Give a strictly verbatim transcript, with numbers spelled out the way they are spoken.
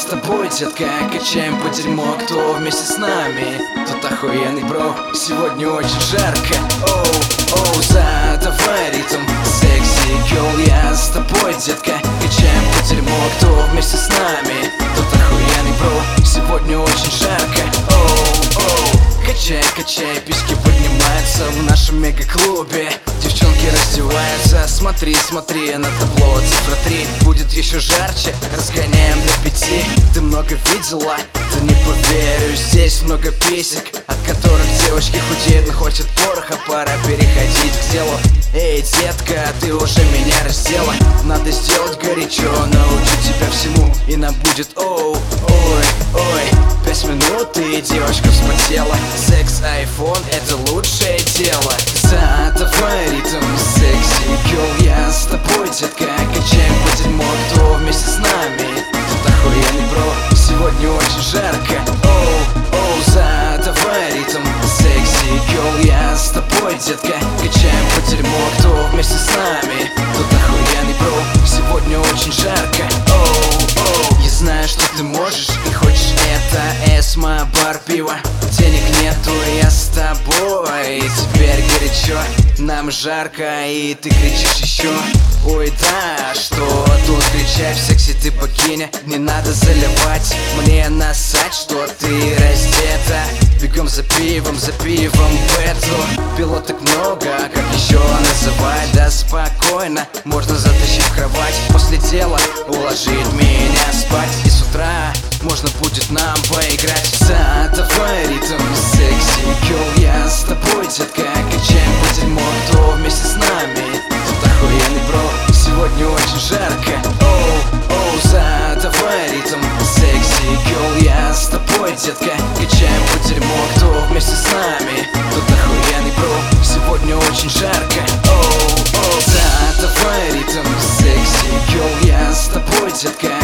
с тобой, детка. Качаем по дерьмо, кто вместе с нами, тот охуенный, бро. Сегодня очень жарко. Оу, оу, задавай ритм. Секси герл, я с тобой, детка. Качаем по дерьмо, кто вместе с нами, тот охуенный, бро. Сегодня очень жарко. Оу, оу. Качай, качай, письки поднимаются в нашем мега-клубе. Девчонки раздеваются, смотри, смотри на табло, цифра три. Будет еще жарче, разгоняем до пяти. Ты много видела? Да не поверю, здесь много писек, от которых девочки худеют, но хочет пороха. Пора переходить к делу. Эй, детка, ты уже меня раздела. Надо сделать горячо, научу тебя всему, и нам будет оу, ой, ой. Пять минут и девочка вспотела. Секс, айфон, это лучшее дело. Задавай ритм, секси герл, я с тобой, детка. Качаем по дерьмо, кто вместе с нами, тот охуенный, бро. Сегодня очень жарко. Оу, оу, задавай ритм, секси герл, я с тобой, детка. Качаем по дерьмо, кто вместе с нами, тот охуенный, бро. Сегодня очень жарко. Оу, оу. Я знаю, что ты можешь и хочешь это. Эсма, бар, пиво. Денег нету, я с тобой. И теперь горячо, нам жарко, и ты кричишь еще. Ой, да, что тут кричать, в сексе ты богиня. Не надо заливать, мне насать, что ты раздета. Бегом за пивом, за пивом в эту. Пилоток много, как еще называть? Да спокойно, можно затащить в кровать. После дела уложить меня спать. И с утра можно будет нам поиграть. Задавай ритм, секси герл, я с тобой, детка. Качаем по дерьмо, кто вместе с нами, тот охуенный, бро. Сегодня очень жарко. Оу, оу, задавай ритм, секси герл, я с тобой, детка. Качаем по дерьмо, кто вместе с нами, тот охуенный, бро. Сегодня очень жарко. Оу, оу, задавай ритм, секси герл, я с тобой, детка.